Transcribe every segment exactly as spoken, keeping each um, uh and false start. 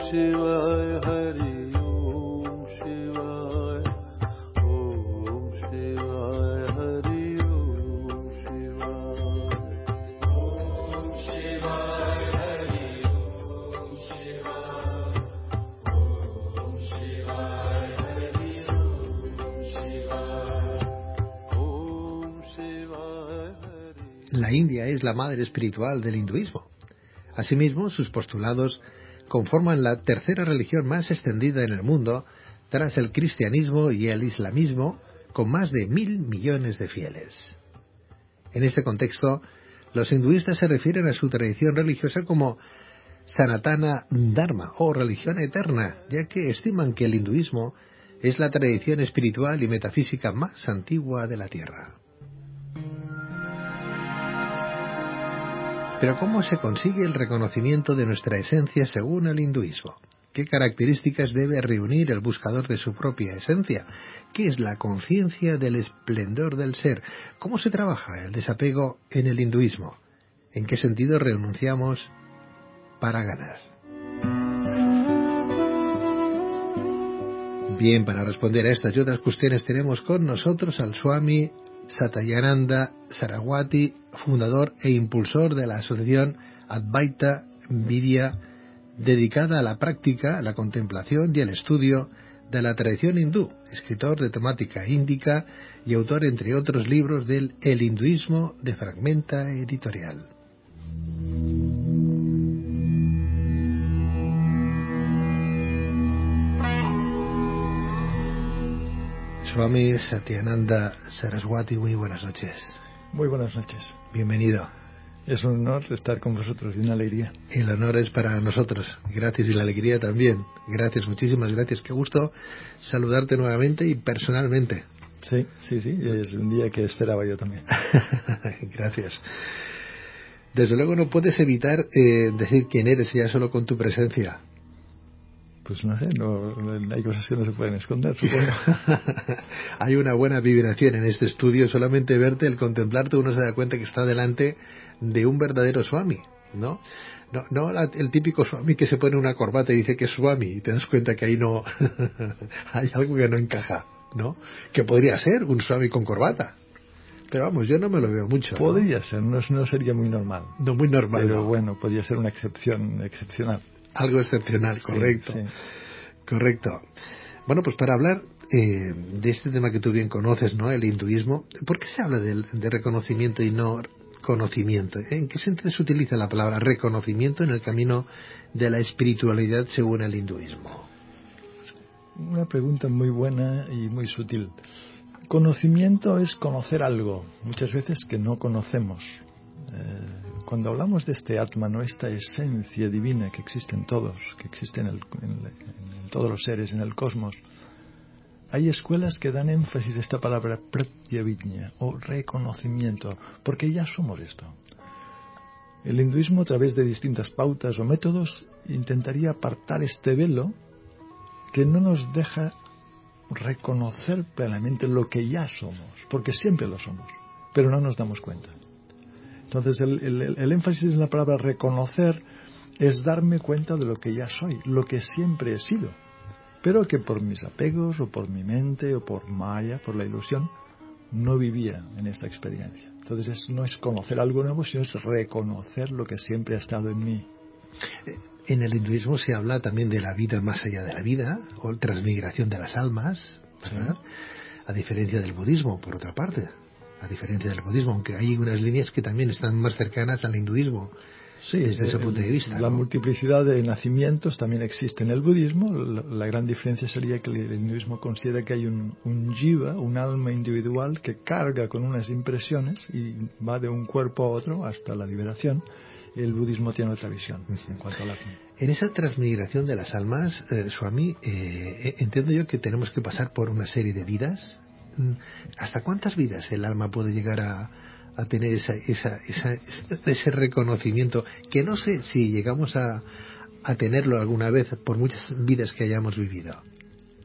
Shivaya, Hari Om Shivaya, Om Shivaya, Hari Om Shivaya, Om Shivaya, Hari Om Shivaya, Om Shivaya, Hari Om Shivaya, Om Shivaya, Hari. La India es la madre espiritual del hinduismo. Asimismo, sus postulados conforman la tercera religión más extendida en el mundo, tras el cristianismo y el islamismo, con más de mil millones de fieles. En este contexto, los hinduistas se refieren a su tradición religiosa como Sanatana Dharma, o religión eterna, ya que estiman que el hinduismo es la tradición espiritual y metafísica más antigua de la Tierra. Pero ¿cómo se consigue el reconocimiento de nuestra esencia según el hinduismo? ¿Qué características debe reunir el buscador de su propia esencia? ¿Qué es la conciencia del esplendor del ser? ¿Cómo se trabaja el desapego en el hinduismo? ¿En qué sentido renunciamos para ganar? Bien, para responder a estas y otras cuestiones tenemos con nosotros al Swami Satyananda Saraswati, fundador e impulsor de la asociación Advaita Vidya, dedicada a la práctica, la contemplación y el estudio de la tradición hindú, escritor de temática índica y autor, entre otros libros, del El hinduismo de Fragmenta Editorial. Swami Satyananda Saraswati, muy buenas noches. Muy buenas noches. Bienvenido. Es un honor estar con vosotros y una alegría. El honor es para nosotros. Gracias, y la alegría también. Gracias, muchísimas gracias. Qué gusto saludarte nuevamente y personalmente. Sí, sí, sí. Es un día que esperaba yo también. Gracias. Desde luego no puedes evitar eh, decir quién eres ya solo con tu presencia. Pues no sé, no, hay cosas que no se pueden esconder, supongo. Hay una buena vibración en este estudio. Solamente verte, el contemplarte, uno se da cuenta que está delante de un verdadero Swami, ¿no? No, no la, el típico Swami que se pone una corbata y dice que es Swami, y te das cuenta que ahí no hay algo que no encaja, ¿no? Que podría ser un Swami con corbata. Pero vamos, yo no me lo veo mucho. Podría ¿no? ser, no, no sería muy normal. No muy normal. Pero no. bueno, podría ser una excepción excepcional. Algo excepcional, correcto. Sí, sí. Correcto. Bueno, pues para hablar eh, de este tema que tú bien conoces, ¿no? El hinduismo, ¿por qué se habla de, de reconocimiento y no conocimiento? ¿En qué sentido se utiliza la palabra reconocimiento en el camino de la espiritualidad según el hinduismo? Una pregunta muy buena y muy sutil. Conocimiento es conocer algo, muchas veces que no conocemos. Eh, cuando hablamos de este Atman, ¿no? Esta esencia divina que existe en todos, que existe en, el, en, en todos los seres, en el cosmos, hay escuelas que dan énfasis a esta palabra pratyabhijna, o reconocimiento, porque ya somos esto. El hinduismo, a través de distintas pautas o métodos, intentaría apartar este velo que no nos deja reconocer plenamente lo que ya somos, porque siempre lo somos, pero no nos damos cuenta. Entonces el, el, el énfasis en la palabra reconocer es darme cuenta de lo que ya soy, lo que siempre he sido, pero que por mis apegos o por mi mente o por Maya, por la ilusión, no vivía en esta experiencia. Entonces es, no es conocer algo nuevo, sino es reconocer lo que siempre ha estado en mí. En el hinduismo se habla también de la vida más allá de la vida, o transmigración de las almas, ¿verdad? Sí. A diferencia del budismo, por otra parte. A diferencia del budismo, aunque hay unas líneas que también están más cercanas al hinduismo, sí, desde eh, ese punto de vista. La ¿no? multiplicidad de nacimientos también existe en el budismo. La, la gran diferencia sería que el hinduismo considera que hay un, un jiva, un alma individual que carga con unas impresiones y va de un cuerpo a otro hasta la liberación. El budismo tiene otra visión uh-huh. en cuanto al alma. En esa transmigración de las almas, eh, Swami, eh, entiendo yo que tenemos que pasar por una serie de vidas. ¿Hasta cuántas vidas el alma puede llegar a, a tener esa, esa, esa, ese reconocimiento? Que no sé si llegamos a, a tenerlo alguna vez por muchas vidas que hayamos vivido.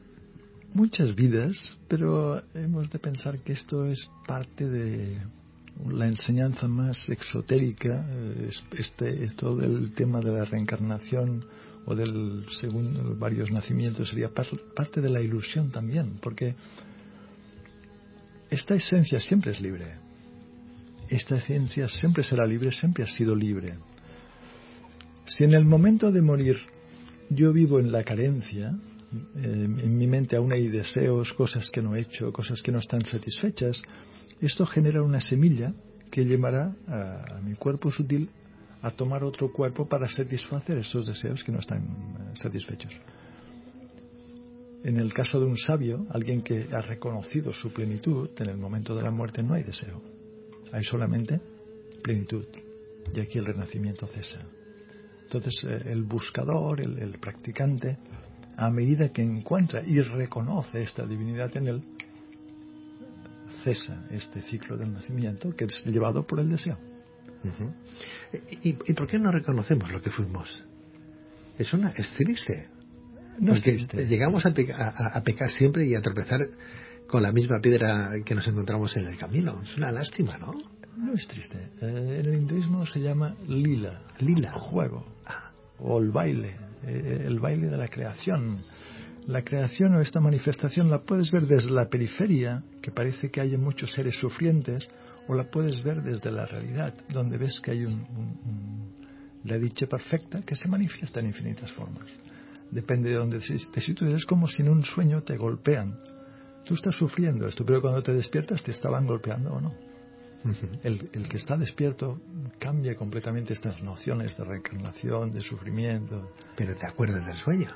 Muchas vidas, pero hemos de pensar que esto es parte de, la enseñanza más exotérica, es, este, es todo el tema de la reencarnación o del segundo, varios nacimientos, sería par, parte de la ilusión también, porque esta esencia siempre es libre. Esta esencia siempre será libre, siempre ha sido libre. Si en el momento de morir yo vivo en la carencia, eh, en mi mente aún hay deseos, cosas que no he hecho, cosas que no están satisfechas, esto genera una semilla que llevará a, a mi cuerpo sutil a tomar otro cuerpo para satisfacer esos deseos que no están uh, satisfechos. En el caso de un sabio, alguien que ha reconocido su plenitud, en el momento de la muerte no hay deseo, hay solamente plenitud, y aquí el renacimiento cesa. Entonces eh, el buscador, el, el practicante, a medida que encuentra y reconoce esta divinidad en él, cesa este ciclo del nacimiento que es llevado por el deseo. Uh-huh. ¿Y, y por qué no reconocemos lo que fuimos? Es una es triste. No es Porque triste. llegamos a, peca, a, a pecar siempre y a tropezar con la misma piedra que nos encontramos en el camino. Es una lástima, ¿no? No es triste. Eh, en el hinduismo se llama lila, lila, juego, o el baile, eh, el baile de la creación. La creación o esta manifestación la puedes ver desde la periferia, que parece que hay muchos seres sufrientes, o la puedes ver desde la realidad, donde ves que hay un, un, un, la dicha perfecta que se manifiesta en infinitas formas. Depende de donde te sitúes. Es como si en un sueño te golpean. Tú estás sufriendo esto, pero cuando te despiertas te estaban golpeando o no. Uh-huh. El, el que está despierto cambia completamente estas nociones de reencarnación, de sufrimiento. Pero te acuerdas del sueño.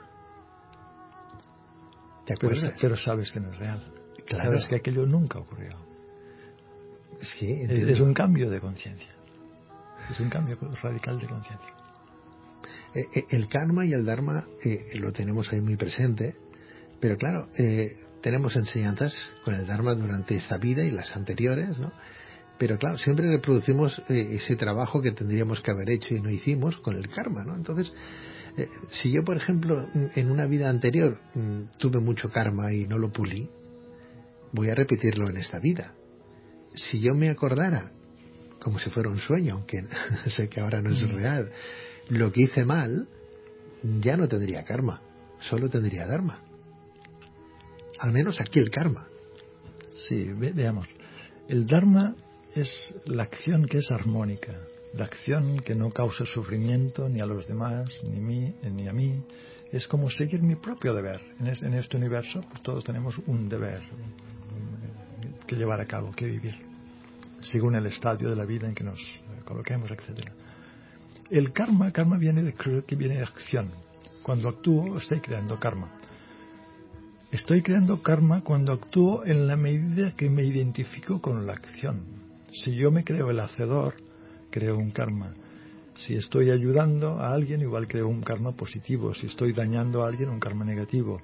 ¿Te acuerdas? Pero, pero sabes que no es real. Claro. Sabes que aquello nunca ocurrió. Sí, es, es un cambio de conciencia. Es un cambio radical de conciencia. Eh, el karma y el dharma eh, lo tenemos ahí muy presente, pero claro, eh, tenemos enseñanzas con el dharma durante esta vida y las anteriores, ¿no? Pero claro, siempre reproducimos eh, ese trabajo que tendríamos que haber hecho y no hicimos con el karma, ¿no? Entonces, eh, si yo, por ejemplo, en una vida anterior mm, tuve mucho karma y no lo pulí, voy a repetirlo en esta vida. Si yo me acordara, como si fuera un sueño, aunque sé que ahora no es real, lo que hice mal, ya no tendría karma, solo tendría dharma. Al menos aquí el karma. Sí, ve, veamos. El dharma es la acción que es armónica, la acción que no causa sufrimiento ni a los demás, ni, mí, ni a mí. Es como seguir mi propio deber. En, es, en este universo pues todos tenemos un deber que llevar a cabo, que vivir, según el estadio de la vida en que nos coloquemos, etcétera. El karma, karma viene de, que viene de acción. Cuando actúo, estoy creando karma. Estoy creando karma cuando actúo en la medida que me identifico con la acción. Si yo me creo el hacedor, creo un karma. Si estoy ayudando a alguien, igual creo un karma positivo. Si estoy dañando a alguien, un karma negativo.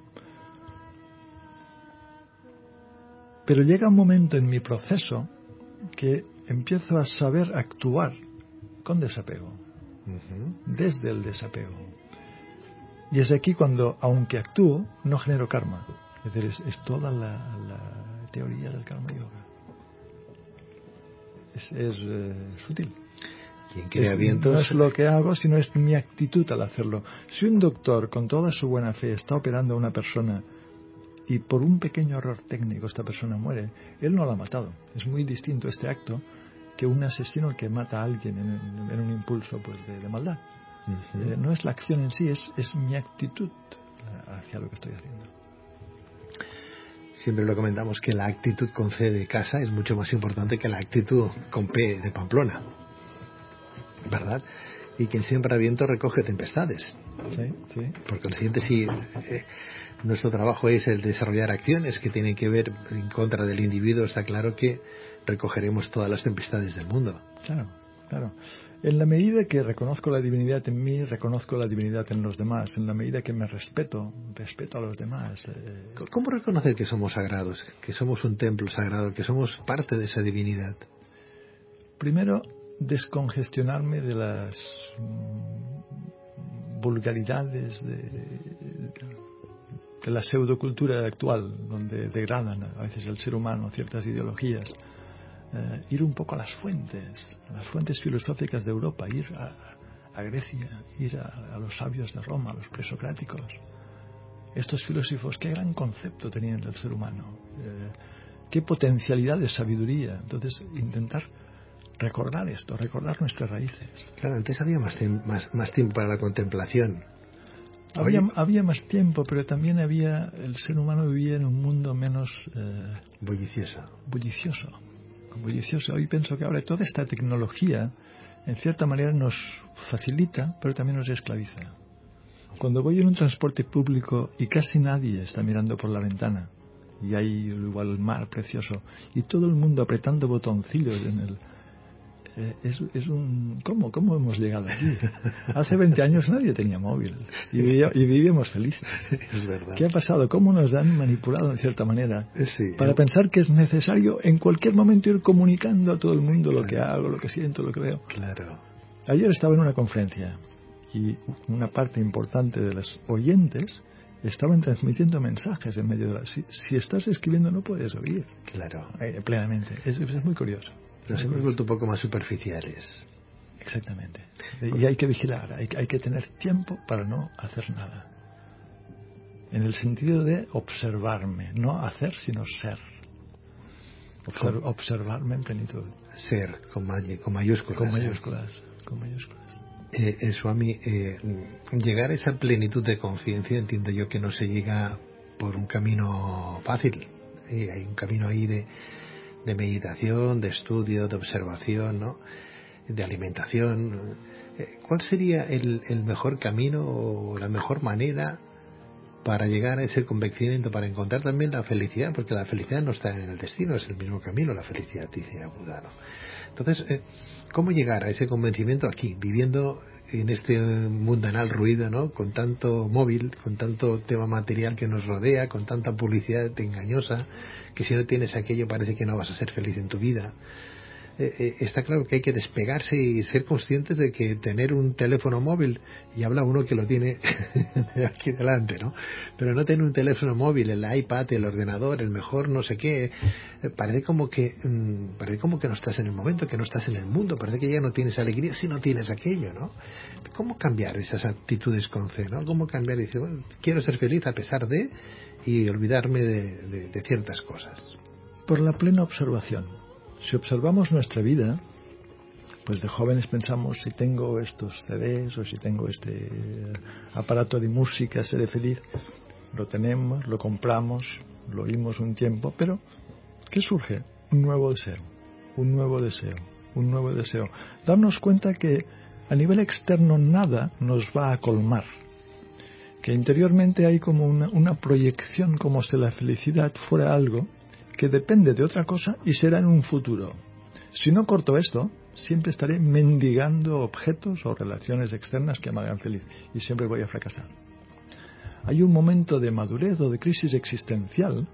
Pero llega un momento en mi proceso que empiezo a saber actuar con desapego. Uh-huh. Desde el desapego. Y es aquí cuando, aunque actúo, no genero karma. Es decir, es, es toda la, la teoría del karma yoga. Es, es uh, sutil. Quien crea es, vientos... No es lo que hago, sino es mi actitud al hacerlo. Si un doctor, con toda su buena fe, está operando a una persona y por un pequeño error técnico esta persona muere, él no la ha matado. Es muy distinto este acto que un asesino que mata a alguien en, en, en un impulso pues de, de maldad. Uh-huh. Eh, no es la acción en sí, es, es mi actitud hacia lo que estoy haciendo. Siempre lo comentamos que la actitud con C de casa es mucho más importante que la actitud con P de Pamplona, ¿verdad? Y quien siembra viento recoge tempestades. Sí, sí. Por consiguiente, si eh, nuestro trabajo es el desarrollar acciones que tienen que ver en contra del individuo, está claro que recogeremos todas las tempestades del mundo. Claro, claro. En la medida que reconozco la divinidad en mí, reconozco la divinidad en los demás. En la medida que me respeto, respeto a los demás. Eh... ¿Cómo reconocer que somos sagrados, que somos un templo sagrado, que somos parte de esa divinidad? Primero, descongestionarme de las vulgaridades de, de la pseudocultura actual, donde degradan a veces el ser humano ciertas ideologías. eh, ir un poco a las fuentes, a las fuentes filosóficas de Europa, ir a, a Grecia, ir a, a los sabios de Roma, a los presocráticos. Estos filósofos, qué gran concepto tenían del ser humano, eh, qué potencialidad de sabiduría. Entonces, intentar recordar esto, recordar nuestras raíces. Claro, antes había más, más, más tiempo para la contemplación. Había, Oye, había más tiempo, pero también había, el ser humano vivía en un mundo menos eh, bullicioso. bullicioso, bullicioso. Hoy pienso que ahora toda esta tecnología, en cierta manera, nos facilita, pero también nos esclaviza. Cuando voy en un transporte público y casi nadie está mirando por la ventana, y hay igual el mar precioso, y todo el mundo apretando botoncillos en el... Eh, es, es un... ¿Cómo? ¿Cómo hemos llegado aquí? Hace veinte años nadie tenía móvil y, vivía, y vivíamos felices. Es verdad. ¿Qué ha pasado? ¿Cómo nos han manipulado en cierta manera? Sí, para ¿no? pensar que es necesario en cualquier momento ir comunicando a todo el mundo lo Claro. que hago, lo que siento, lo que veo. Claro. Ayer estaba en una conferencia y una parte importante de los oyentes estaban transmitiendo mensajes en medio de la... Si, si estás escribiendo no puedes oír. Claro. Eh, plenamente. Es, es muy curioso. Nos hemos vuelto un poco más superficiales. Exactamente. Y hay que vigilar, hay, hay que tener tiempo para no hacer nada. En el sentido de observarme, no hacer sino ser. Obser, observarme en plenitud. Ser, con, may, con mayúsculas. Con mayúsculas, con mayúsculas. Eh, eh, Swami, eh, llegar a esa plenitud de conciencia, entiendo yo que no se llega por un camino fácil. Eh, hay un camino ahí de, de meditación, de estudio, de observación, ¿no? De alimentación. Eh, ¿Cuál sería el, el mejor camino o la mejor manera para llegar a ese convencimiento, para encontrar también la felicidad? Porque la felicidad no está en el destino, es el mismo camino, la felicidad, dice Buda, ¿no? Entonces, eh, ¿cómo llegar a ese convencimiento aquí, viviendo en este mundanal ruido, ¿no? Con tanto móvil, con tanto tema material que nos rodea, con tanta publicidad engañosa, que si no tienes aquello parece que no vas a ser feliz en tu vida? Eh, eh, está claro que hay que despegarse y ser conscientes de que tener un teléfono móvil, y habla uno que lo tiene aquí delante, ¿no? Pero no tener un teléfono móvil, el iPad, el ordenador, el mejor no sé qué, eh, parece como que mmm, parece como que no estás en el momento, que no estás en el mundo, parece que ya no tienes alegría si no tienes aquello, ¿no? ¿Cómo cambiar esas actitudes con C, ¿no? ¿Cómo cambiar y decir, bueno, quiero ser feliz a pesar de, y olvidarme de, de, de ciertas cosas? Por la plena observación. Si observamos nuestra vida, pues de jóvenes pensamos, si tengo estos C Ds o si tengo este aparato de música, seré feliz. Lo tenemos, lo compramos, lo oímos un tiempo, pero ¿qué surge? Un nuevo deseo, un nuevo deseo, un nuevo deseo. Darnos cuenta que a nivel externo nada nos va a colmar, que interiormente hay como una, una proyección, como si la felicidad fuera algo que depende de otra cosa y será en un futuro. Si no corto esto, siempre estaré mendigando objetos o relaciones externas que me hagan feliz y siempre voy a fracasar. Hay un momento de madurez o de crisis existencial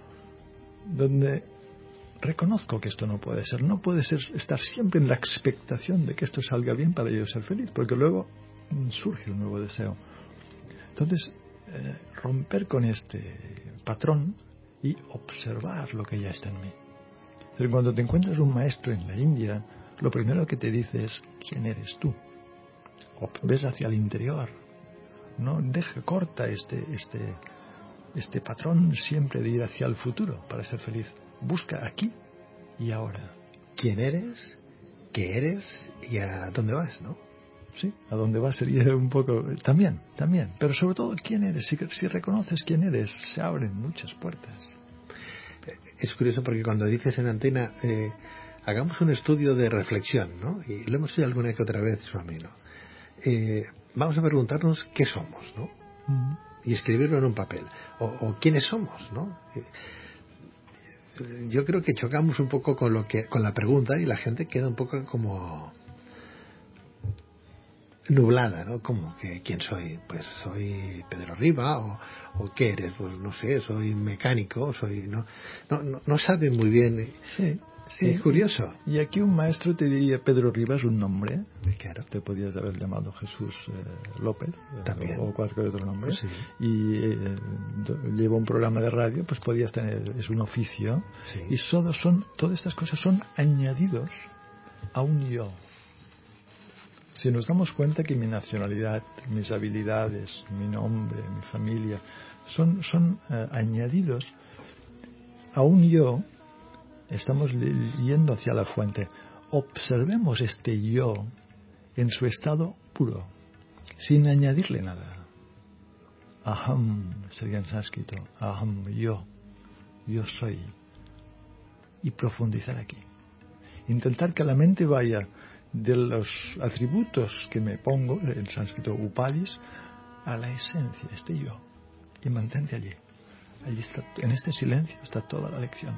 donde reconozco que esto no puede ser. No puede ser estar siempre en la expectación de que esto salga bien para yo ser feliz, porque luego surge un nuevo deseo. Entonces, eh, romper con este patrón y observar lo que ya está en mí. Pero cuando te encuentras un maestro en la India, lo primero que te dice es ¿quién eres tú? O ves hacia el interior. No deja corta este, este, este patrón siempre de ir hacia el futuro para ser feliz. Busca aquí y ahora. ¿Quién eres? ¿Qué eres? ¿Y a dónde vas, no? Sí, a dónde vas sería un poco... También, también. Pero sobre todo, ¿quién eres? Si, si reconoces quién eres, se abren muchas puertas. Es curioso porque cuando dices en antena, eh, hagamos un estudio de reflexión, ¿no? Y lo hemos hecho alguna que otra vez, Swami, ¿no? Eh, vamos a preguntarnos qué somos, ¿no? Uh-huh. Y escribirlo en un papel. O, o quiénes somos, ¿no? Eh, yo creo que chocamos un poco con lo que con la pregunta y la gente queda un poco como nublada, ¿no? Como que ¿quién soy? Pues soy Pedro Riba, o, o ¿qué eres? Pues no sé, soy mecánico, soy no no no, no sabe muy bien. Sí, Sí. Es curioso. Y aquí un maestro te diría Pedro Rivas, un nombre. Claro. Te podías haber llamado Jesús eh, López. Eh, También. O, o cualquier otro nombre. Pues sí. Y eh, do- lleva un programa de radio, pues podías tener, es un oficio. Sí. Y solo son, todas estas cosas son añadidos a un yo. Si nos damos cuenta que mi nacionalidad, mis habilidades, mi nombre, mi familia, son, son eh, añadidos a un yo, estamos li- yendo hacia la fuente. Observemos este yo en su estado puro, sin añadirle nada. Aham sería en sánscrito. Aham, yo. Yo soy. Y profundizar aquí. Intentar que la mente vaya de los atributos que me pongo, en sánscrito upadis, a la esencia, este yo. Y mantente allí. Allí está, en este silencio está toda la lección.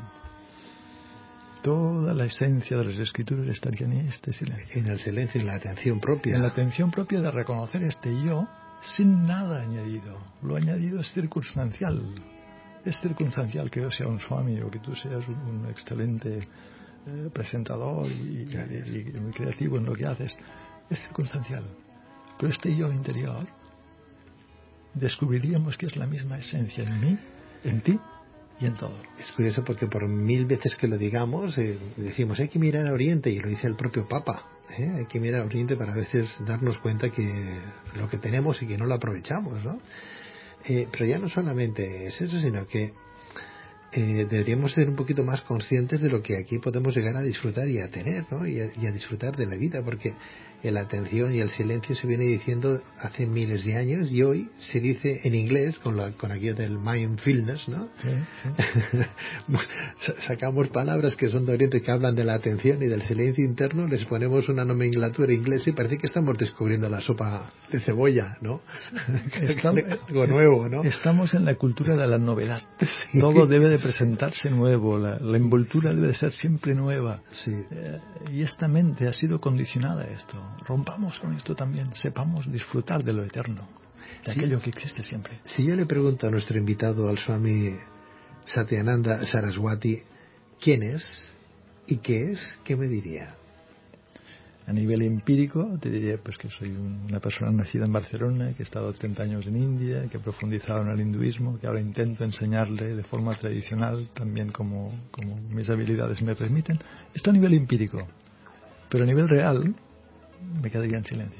Toda la esencia de las escrituras estaría en este silencio. En el silencio, en la atención propia. En la atención propia de reconocer este yo sin nada añadido. Lo añadido es circunstancial. Es circunstancial que yo sea un swami o que tú seas un, un excelente eh, presentador y, y, y muy creativo en lo que haces. Es circunstancial. Pero este yo interior descubriríamos que es la misma esencia en mí, en ti y en todo. Es curioso porque por mil veces que lo digamos, eh, decimos hay que mirar a Oriente, y lo dice el propio Papa. ¿eh? Hay que mirar a Oriente para a veces darnos cuenta que lo que tenemos y que no lo aprovechamos, ¿no? Eh, pero ya no solamente es eso, sino que eh, deberíamos ser un poquito más conscientes de lo que aquí podemos llegar a disfrutar y a tener, ¿no? Y a, y a disfrutar de la vida, porque la atención y el silencio se viene diciendo hace miles de años, y hoy se dice en inglés con, la, con aquello del mindfulness, ¿no? Sí, sí. Sacamos palabras que son de Oriente, que hablan de la atención y del silencio interno, les ponemos una nomenclatura inglesa y parece que estamos descubriendo la sopa de cebolla, ¿no? Estamos, algo nuevo, ¿no? Estamos en la cultura de la novedad. Sí. Todo debe de presentarse nuevo, la, la envoltura debe de ser siempre nueva. Sí. Eh, y esta mente ha sido condicionada a esto. Rompamos con esto también, sepamos disfrutar de lo eterno, de Sí. aquello que existe siempre. Si yo le pregunto a nuestro invitado, al Swami Satyananda Saraswati, ¿quién es y qué es? ¿Qué me diría? A nivel empírico, te diría pues que soy una persona nacida en Barcelona, que he estado treinta años en India, que he profundizado en el hinduismo, que ahora intento enseñarle de forma tradicional, también como, como mis habilidades me permiten. Esto a nivel empírico. Pero a nivel real, me quedaría en silencio.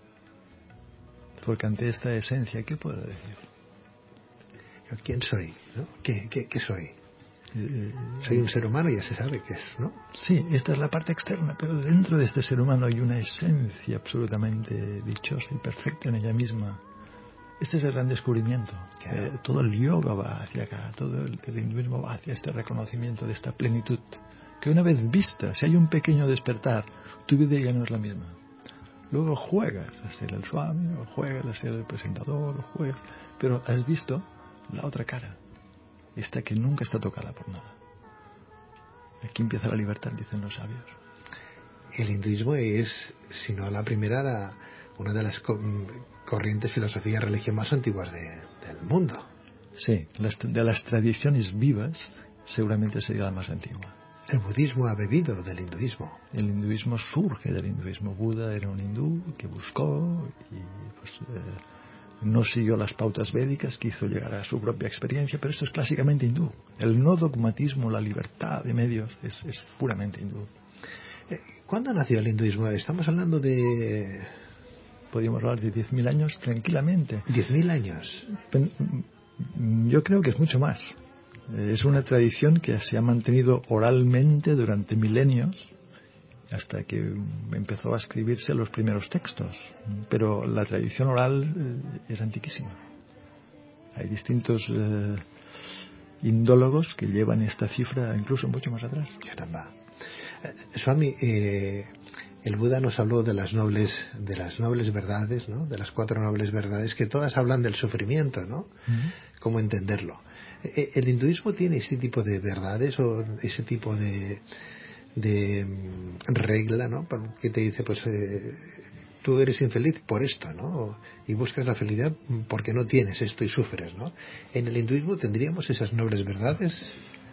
Porque ante esta esencia, ¿qué puedo decir? ¿Quién soy? ¿no? ¿Qué, qué, qué soy? Eh, Soy un ser humano, ya se sabe qué es, ¿no? Sí, esta es la parte externa, pero dentro de este ser humano hay una esencia absolutamente dichosa y perfecta en ella misma. Este es el gran descubrimiento. Claro. Eh, todo el yoga va hacia acá, todo el, el hinduismo va hacia este reconocimiento de esta plenitud. Que una vez vista, si hay un pequeño despertar, tu vida ya no es la misma. Luego juegas a ser el swami, o juegas a ser el presentador, o juegas, pero has visto la otra cara, esta que nunca está tocada por nada. Aquí empieza la libertad, dicen los sabios. El hinduismo es, si no la primera, la, una de las co corrientes, filosofía, religión más antiguas de, del mundo. Sí, las, de las tradiciones vivas, seguramente sería la más antigua. El budismo ha bebido del hinduismo. El hinduismo surge del hinduismo. Buda era un hindú que buscó y pues, eh, no siguió las pautas védicas, quiso llegar a su propia experiencia, pero esto es clásicamente hindú. El no dogmatismo, la libertad de medios es, es puramente hindú. ¿Cuándo nació el hinduismo? Estamos hablando de... Podríamos hablar de diez mil años tranquilamente. ¿diez mil años? Yo creo que es mucho más. Es una tradición que se ha mantenido oralmente durante milenios hasta que empezó a escribirse los primeros textos. Pero la tradición oral es antiquísima. Hay distintos eh, indólogos que llevan esta cifra incluso mucho más atrás. Caramba. Eh, Swami, eh, el Buda nos habló de las nobles, de las nobles verdades, ¿no? De las cuatro nobles verdades, que todas hablan del sufrimiento, ¿no? Uh-huh. ¿Cómo entenderlo? ¿El hinduismo tiene ese tipo de verdades o ese tipo de, de regla, ¿no? Que te dice, pues, eh, tú eres infeliz por esto, ¿no? Y buscas la felicidad porque no tienes esto y sufres, ¿no? ¿En el hinduismo tendríamos esas nobles verdades?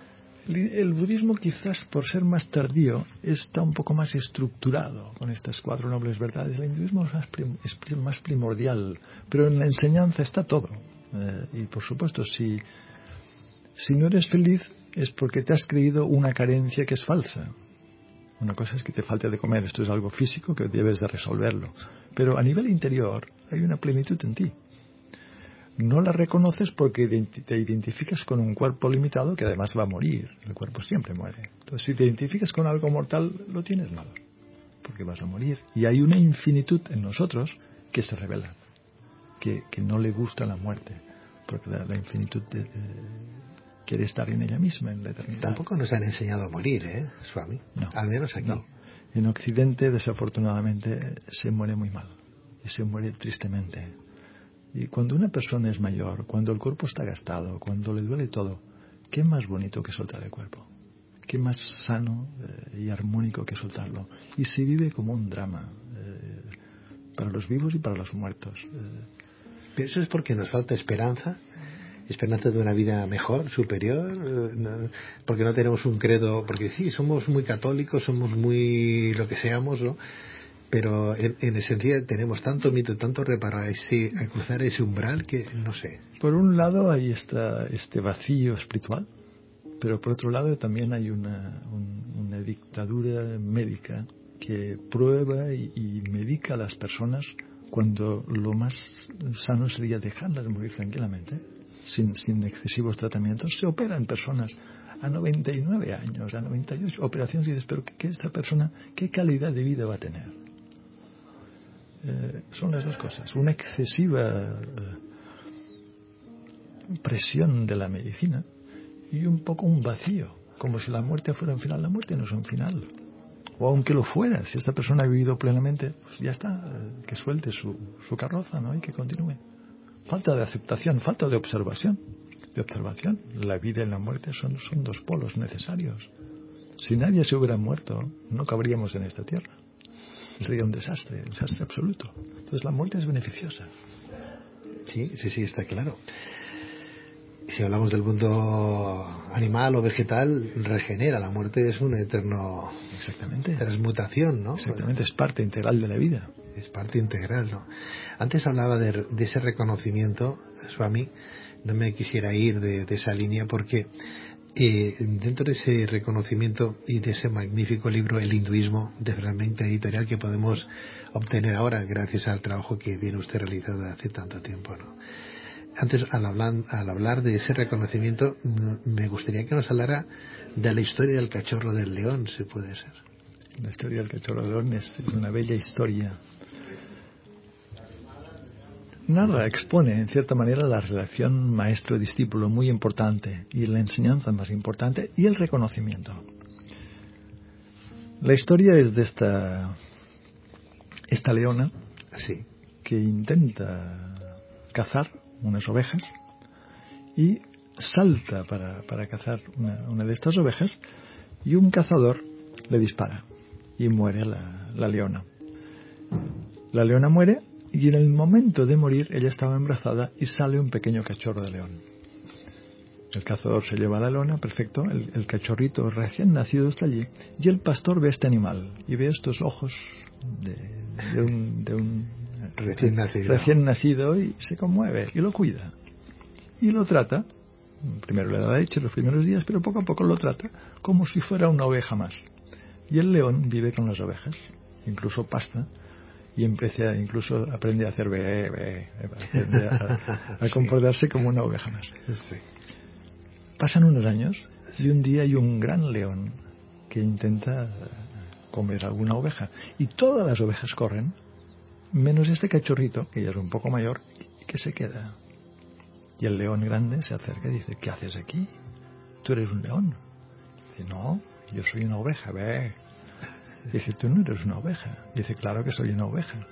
El budismo, quizás por ser más tardío, está un poco más estructurado con estas cuatro nobles verdades. El hinduismo es más, prim- es más primordial, pero en la enseñanza está todo. Eh, y por supuesto, si, si no eres feliz es porque te has creído una carencia que es falsa. Una cosa es que te falte de comer, esto es algo físico que debes de resolverlo. Pero a nivel interior hay una plenitud en ti. No la reconoces porque te identificas con un cuerpo limitado que además va a morir. El cuerpo siempre muere. Entonces, si te identificas con algo mortal, lo tienes mal, porque vas a morir. Y hay una infinitud en nosotros que se revela, que, que no le gusta la muerte, porque la, la infinitud de, de, quiere estar en ella misma, en la eternidad. Tampoco nos han enseñado a morir, ¿eh, Swami? No, al menos aquí. No. En Occidente, desafortunadamente, se muere muy mal y se muere tristemente. Y cuando una persona es mayor, cuando el cuerpo está gastado, cuando le duele todo, ¿qué más bonito que soltar el cuerpo? ¿Qué más sano eh, y armónico que soltarlo? Y se vive como un drama, eh, para los vivos y para los muertos. Eh. Pero eso es porque nos falta esperanza, esperanza de una vida mejor, superior, eh, no, porque no tenemos un credo, porque sí, somos muy católicos, somos muy lo que seamos, ¿no? Pero en, en esencia tenemos tanto mito, tanto reparo a, ese, a cruzar ese umbral que no sé. Por un lado hay esta, este vacío espiritual, pero por otro lado también hay una, un, una dictadura médica que prueba y, y medica a las personas cuando lo más sano sería dejarlas morir tranquilamente, sin, sin excesivos tratamientos. Se operan personas a noventa y nueve años, a noventa y ocho operaciones, y dices, pero ¿qué, esta persona, qué calidad de vida va a tener? Eh, son las dos cosas. Una excesiva eh, presión de la medicina y un poco un vacío, como si la muerte fuera un final. La muerte no es un final. O aunque lo fuera, si esta persona ha vivido plenamente, pues ya está, eh, que suelte su, su carroza, ¿no? Y que continúe. Falta de aceptación, falta de observación. De observación. La vida y la muerte son, son dos polos necesarios. Si nadie se hubiera muerto, no cabríamos en esta tierra. Sería un desastre, un desastre absoluto. Entonces la muerte es beneficiosa. Sí, sí, sí, está claro. Si hablamos del mundo animal o vegetal, regenera. La muerte es un eterno... Exactamente. Transmutación, ¿no? Exactamente, es parte integral de la vida. Es parte integral, ¿no? Antes hablaba de, de ese reconocimiento, Swami, no me quisiera ir de, de esa línea porque eh, dentro de ese reconocimiento y de ese magnífico libro, El hinduismo, de Fragmenta Editorial, que podemos obtener ahora gracias al trabajo que viene usted realizando hace tanto tiempo, ¿no? Antes, al hablar, al hablar de ese reconocimiento, me gustaría que nos hablara de la historia del cachorro del león, si puede ser. La historia del cachorro del león es una bella historia. Narra, expone, en cierta manera, la relación maestro-discípulo muy importante y la enseñanza más importante y el reconocimiento. La historia es de esta, esta leona sí. que intenta cazar unas ovejas y salta para, para cazar una, una de estas ovejas y un cazador le dispara y muere la, la leona. La leona muere y en el momento de morir ella estaba embarazada y sale un pequeño cachorro de león. El cazador se lleva a la leona, perfecto, el, el cachorrito recién nacido está allí y el pastor ve este animal y ve estos ojos de, de un, de un recién nacido. recién nacido y se conmueve y lo cuida y lo trata. Primero le da leche los primeros días, pero poco a poco lo trata como si fuera una oveja más. Y el león vive con las ovejas, incluso pasta, y empieza, incluso aprende a hacer be, be, aprende a, a comportarse como una oveja más. Sí. Pasan unos años y un día hay un gran león que intenta comer alguna oveja y todas las ovejas corren, menos este cachorrito, que ya es un poco mayor, que se queda. Y el león grande se acerca y dice, ¿qué haces aquí? ¿Tú eres un león? Dice, no, yo soy una oveja, ve. Dice, tú no eres una oveja. Dice, claro que soy una oveja.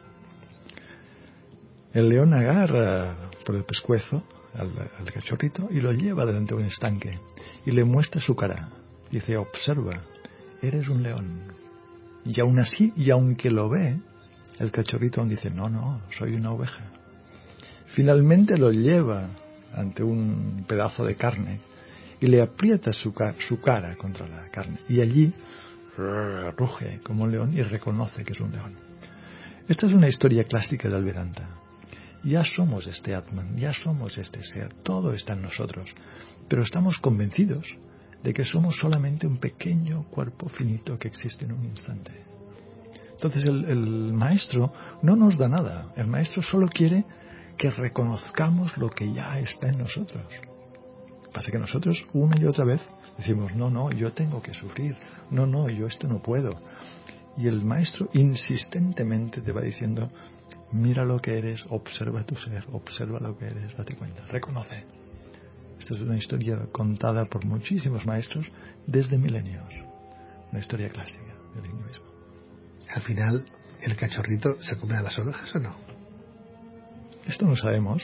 El león agarra por el pescuezo al, al cachorrito y lo lleva delante de un estanque y le muestra su cara. Dice, observa, eres un león. Y aún así, y aunque lo ve, el cachorrito aún dice, no, no, soy una oveja. Finalmente lo lleva ante un pedazo de carne y y le aprieta su, car- su cara contra la carne. Y allí ruge como un león y reconoce que es un león. Esta es una historia clásica del Vedanta. Ya somos este Atman, ya somos este ser, todo está en nosotros, pero estamos convencidos de que somos solamente un pequeño cuerpo finito que existe en un instante. Entonces el, el maestro no nos da nada, el maestro solo quiere que reconozcamos lo que ya está en nosotros. Pasa que nosotros una y otra vez decimos, no, no, yo tengo que sufrir, no, no, yo esto no puedo. Y el maestro insistentemente te va diciendo, mira lo que eres, observa tu ser, observa lo que eres, date cuenta, reconoce. Esta es una historia contada por muchísimos maestros desde milenios, una historia clásica del hinduismo. Al final, ¿el cachorrito se come a las ovejas o no? Esto no sabemos.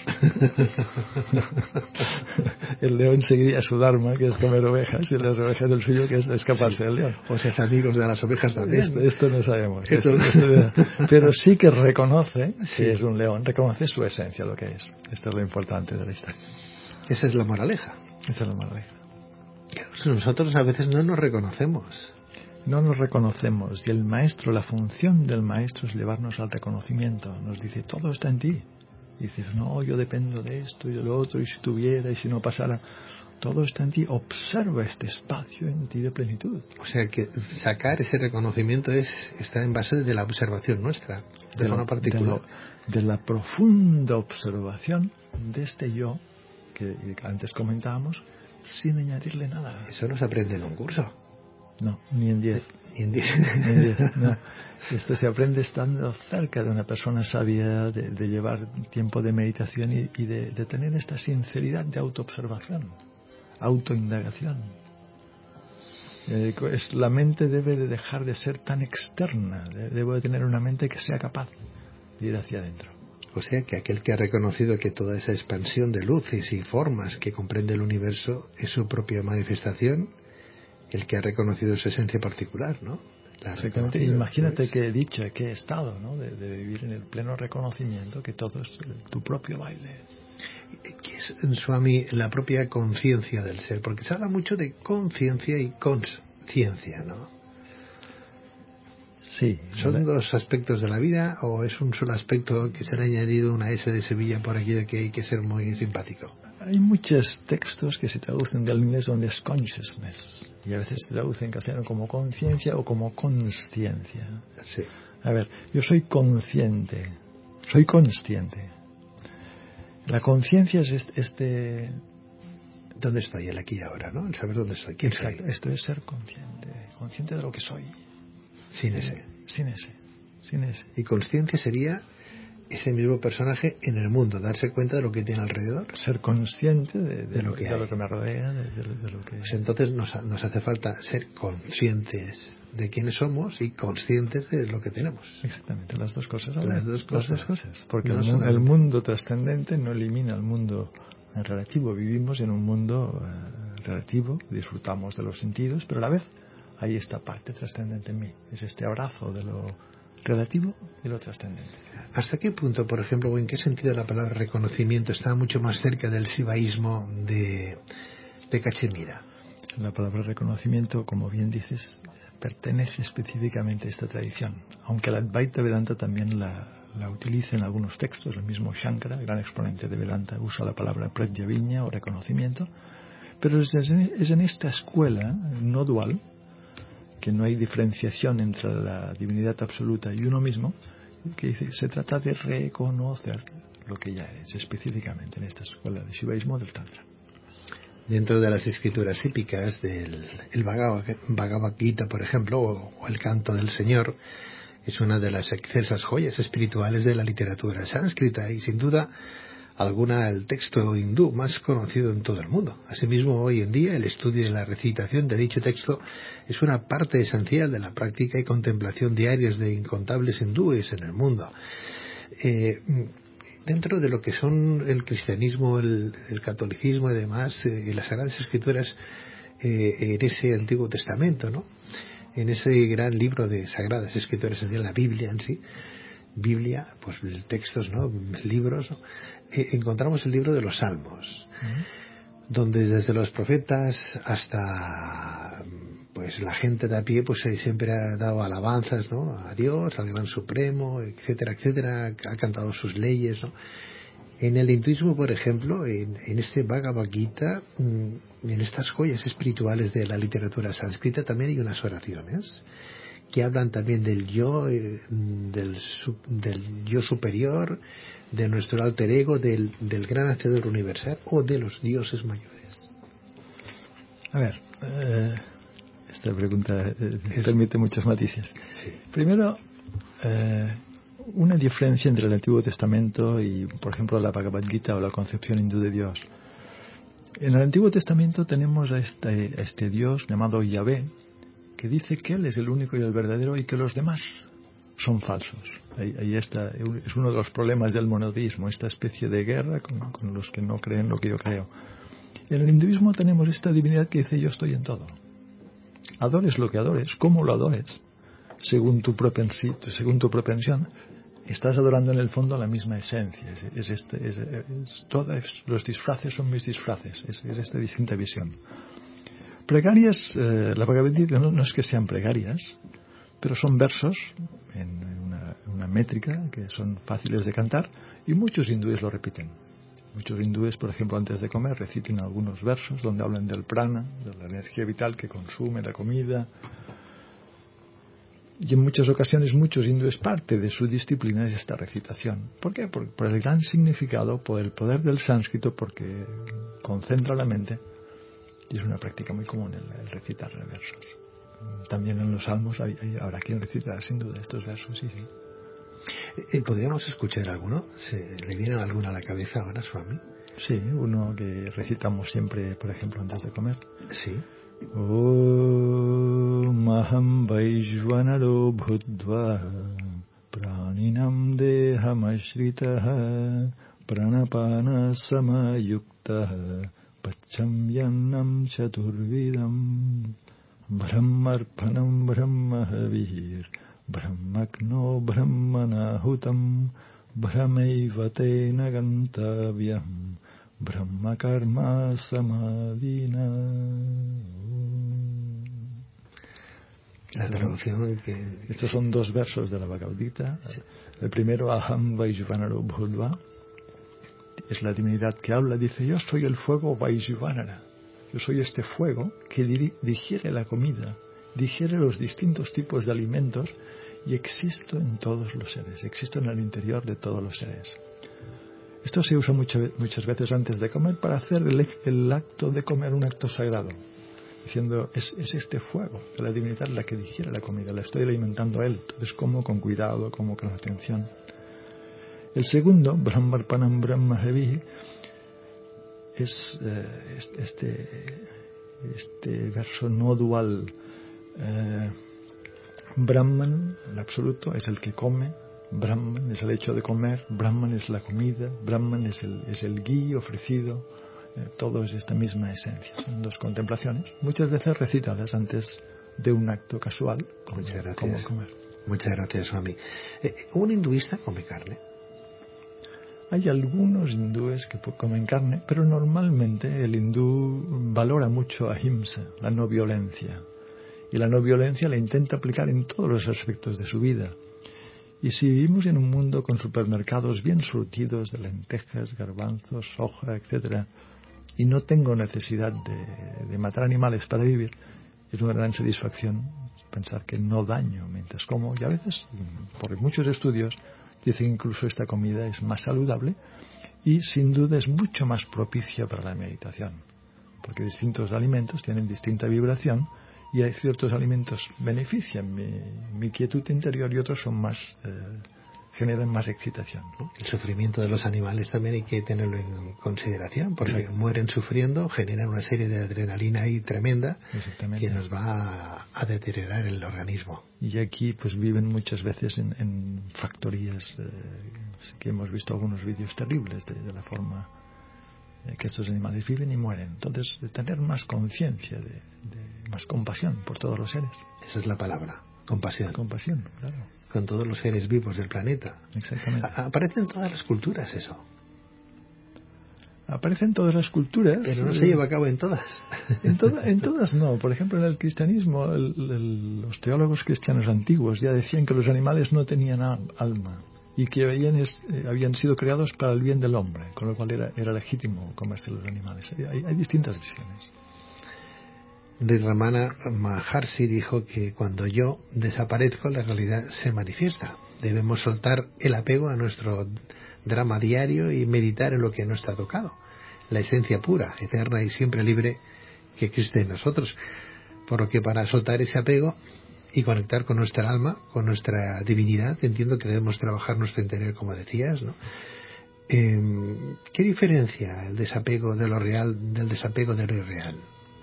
El león seguiría su dharma, que es comer ovejas, y las ovejas el suyo, que es escaparse sí. del león. O ser amigos de las ovejas también. Esto, esto no sabemos. Esto, esto, pero sí que reconoce sí. que es un león, reconoce su esencia, lo que es. Esto es lo importante de la historia. Esa es la moraleja. Esa es la moraleja. Nosotros a veces no nos reconocemos. No nos reconocemos. Y el maestro, la función del maestro es llevarnos al reconocimiento. Nos dice, todo está en ti. Y dices, no, yo dependo de esto y de lo otro, y si tuviera, y si no pasara. Todo está en ti. Observa este espacio en ti de plenitud. O sea que sacar ese reconocimiento es está en base de la observación nuestra, de, de forma particular. De, lo, de la profunda observación de este yo, que antes comentábamos, sin añadirle nada. Eso no se aprende en un curso. No, ni en diez. Ni en diez. Ni en diez, no. Esto se aprende estando cerca de una persona sabia, de, de llevar tiempo de meditación y, y de, de tener esta sinceridad de autoobservación, autoindagación. Eh, es, la mente debe de dejar de ser tan externa, de, debe de tener una mente que sea capaz de ir hacia adentro. O sea que aquel que ha reconocido que toda esa expansión de luces y formas que comprende el universo es su propia manifestación, el que ha reconocido su esencia particular, ¿no? Exactamente. Imagínate pues, qué dicha, qué estado, ¿no? De, de vivir en el pleno reconocimiento que todo es tu propio baile. ¿Qué es, Swami, la propia conciencia del ser? Porque se habla mucho de conciencia y consciencia, ¿no? Sí. ¿Son la... dos aspectos de la vida o es un solo aspecto que se le ha añadido una S de Sevilla por aquí de que hay que ser muy simpático? Hay muchos textos que se traducen del inglés donde es consciousness y a veces se traducen en castellano como conciencia o como consciencia. Sí. A ver, yo soy consciente, soy consciente. La conciencia es este, este... ¿Dónde estoy? El aquí y ahora, ¿no? El saber dónde estoy. ¿Quién Exacto, soy? Esto es ser consciente, consciente de lo que soy. Sin ese. Sin ese, sin ese. Y consciencia sería ese mismo personaje en el mundo, darse cuenta de lo que tiene alrededor. Ser consciente de, de, de, lo, que de lo que me rodea, de, de, de lo que... Pues entonces nos, nos hace falta ser conscientes de quiénes somos y conscientes de lo que tenemos. Exactamente, las dos cosas. Las dos cosas. Las dos cosas. Porque no el, mundo, el mundo trascendente no elimina el mundo relativo. Vivimos en un mundo uh, relativo, disfrutamos de los sentidos, pero a la vez hay esta parte trascendente en mí. Es este abrazo de lo relativo y lo trascendente. ¿Hasta qué punto, por ejemplo, o en qué sentido la palabra reconocimiento está mucho más cerca del sivaísmo de, de Cachemira? La palabra reconocimiento, como bien dices, pertenece específicamente a esta tradición, aunque la Advaita Vedanta también la, la utiliza en algunos textos. El mismo Shankara, gran exponente de Vedanta, usa la palabra pratyaviñña o reconocimiento, pero es, es en esta escuela no dual, que no hay diferenciación entre la divinidad absoluta y uno mismo, que dice, se trata de reconocer lo que ya eres, específicamente en esta escuela de Shivaísmo del Tantra. Dentro de las escrituras típicas del el Bhagavad, Bhagavad Gita, por ejemplo, o, o el Canto del Señor, es una de las excelsas joyas espirituales de la literatura sánscrita y sin duda alguna el texto hindú más conocido en todo el mundo. Asimismo, hoy en día el estudio y la recitación de dicho texto es una parte esencial de la práctica y contemplación diarias de incontables hindúes en el mundo. Eh, dentro de lo que son el cristianismo, el, el catolicismo y demás, eh, las Sagradas Escrituras, eh, en ese Antiguo Testamento, ¿no? En ese gran libro de Sagradas Escrituras, es decir, la Biblia en sí, Biblia, pues textos, ¿no? Libros, ¿no? Eh, encontramos el libro de los Salmos. Uh-huh. donde desde los profetas hasta pues la gente de a pie pues siempre ha dado alabanzas, ¿no?, a Dios, al Gran Supremo, etcétera, etcétera, ha cantado sus leyes, ¿no? En el hinduismo, por ejemplo, en, en este Bhagavad Gita, en estas joyas espirituales de la literatura sánscrita, también hay unas oraciones que hablan también del yo, del, del yo superior, de nuestro alter ego, del, del gran hacedor universal o de los dioses mayores. A ver, eh, esta pregunta eh, permite muchos matices. Sí. Primero, eh, una diferencia entre el Antiguo Testamento y, por ejemplo, la Bhagavad Gita o la concepción hindú de Dios. En el Antiguo Testamento tenemos a este, a este Dios llamado Yahvé, que dice que Él es el único y el verdadero y que los demás son falsos. Ahí, ahí está, es uno de los problemas del monoteísmo, esta especie de guerra con, con los que no creen lo que yo creo. En el hinduismo tenemos esta divinidad que dice: yo estoy en todo. Adores lo que adores, como lo adores, según tu, propensi, según tu propensión, estás adorando en el fondo la misma esencia. Es, es este, es, es, todas los disfraces son mis disfraces. Es, es esta distinta visión. Plegarias, eh, la Bhagavad Gita no, no es que sean plegarias, pero son versos en una, una métrica que son fáciles de cantar y muchos hindúes lo repiten. Muchos hindúes, por ejemplo, antes de comer, reciten algunos versos donde hablan del prana, de la energía vital que consume la comida. Y en muchas ocasiones muchos hindúes, parte de su disciplina es esta recitación. ¿Por qué? Por, por el gran significado, por el poder del sánscrito, porque concentra la mente. Y es una práctica muy común el, el recitar versos. También en los salmos hay, hay, habrá quien recita sin duda estos versos, sí, sí. ¿Podríamos escuchar alguno? ¿Se le viene alguno a la cabeza ahora, Swami? Sí, uno que recitamos siempre, por ejemplo, antes de comer. Sí. Om aham vaishvanaro bhutva praninam dehamashritaha pranapana samayuktaha pacham yannam chaturvidam brahmarpanam brahmahavir brahmakno brahmanahutam brahmaivate gantavyam brahmakarma samadhina. La traducción que... Estos son dos versos de la Bhagavad Gita. Sí. El primero, Aham Vaishvanaro Bhutva, es la divinidad que habla, dice: yo soy el fuego Vaishvanara. Yo soy este fuego que digiere la comida, digiere los distintos tipos de alimentos y existo en todos los seres, existo en el interior de todos los seres. Esto se usa mucho, muchas veces antes de comer para hacer el, el acto de comer un acto sagrado, diciendo: es, es este fuego de la divinidad la que digiere la comida, la estoy alimentando a él, entonces como con cuidado, como con atención. El segundo, Brahmarpanam Brahmahevi, es eh, este, este verso no dual. Eh, Brahman, el absoluto, es el que come. Brahman es el hecho de comer. Brahman es la comida. Brahman es el, es el gui ofrecido. Eh, todo es esta misma esencia. Son dos contemplaciones, muchas veces recitadas antes de un acto casual, como, Muchas gracias. como comer. Muchas gracias, Swami. Eh, ¿Un hinduista come carne? Hay algunos hindúes que comen carne, pero normalmente el hindú valora mucho ahimsa, la no violencia. Y la no violencia la intenta aplicar en todos los aspectos de su vida. Y si vivimos en un mundo con supermercados bien surtidos de lentejas, garbanzos, soja, etcétera, y no tengo necesidad de, de matar animales para vivir, es una gran satisfacción pensar que no daño mientras como. Y a veces, por muchos estudios, dicen que incluso esta comida es más saludable y sin duda es mucho más propicia para la meditación, porque distintos alimentos tienen distinta vibración y hay ciertos alimentos que benefician mi, mi quietud interior y otros son más eh, generan más excitación, ¿no? El sufrimiento de los animales también hay que tenerlo en consideración, porque sí, mueren sufriendo, generan una serie de adrenalina ahí tremenda que nos va a, a deteriorar el organismo. Y aquí pues viven muchas veces en, en factorías eh, que hemos visto algunos vídeos terribles de, de la forma eh, que estos animales viven y mueren. Entonces, tener más conciencia, de, de más compasión por todos los seres. Esa es la palabra, compasión. Compasión, claro. Con todos los seres vivos del planeta. Exactamente. A- aparece en todas las culturas eso. Aparece en todas las culturas. Pero no se lleva a cabo en todas. En, toda, en todas no. Por ejemplo, en el cristianismo, el, el, los teólogos cristianos antiguos ya decían que los animales no tenían alma y que habían, eh, habían sido creados para el bien del hombre, con lo cual era, era legítimo comerse los animales. Hay, hay distintas visiones. Sri Ramana Maharshi dijo que cuando yo desaparezco, la realidad se manifiesta. Debemos soltar el apego a nuestro drama diario y meditar en lo que no está tocado, la esencia pura, eterna y siempre libre que existe en nosotros. Por lo que para soltar ese apego y conectar con nuestra alma, con nuestra divinidad, entiendo que debemos trabajar nuestro interior, como decías, ¿no? Eh, ¿Qué diferencia el desapego de lo real del desapego de lo irreal?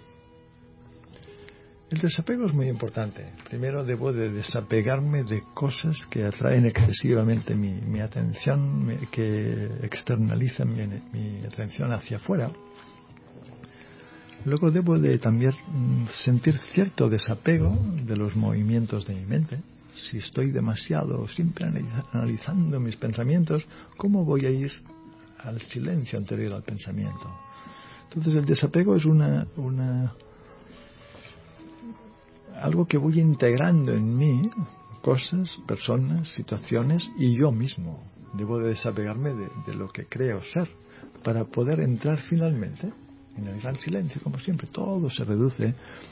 El desapego es muy importante. Primero debo de desapegarme de cosas que atraen excesivamente mi, mi atención, mi, que externalizan mi, mi atención hacia afuera. Luego debo de también sentir cierto desapego de los movimientos de mi mente. Si estoy demasiado siempre analizando mis pensamientos, ¿cómo voy a ir al silencio anterior al pensamiento? Entonces el desapego es una... una algo que voy integrando en mí, cosas, personas, situaciones y yo mismo. Debo de desapegarme de, de lo que creo ser para poder entrar finalmente en el gran silencio, como siempre. Todo se reduce.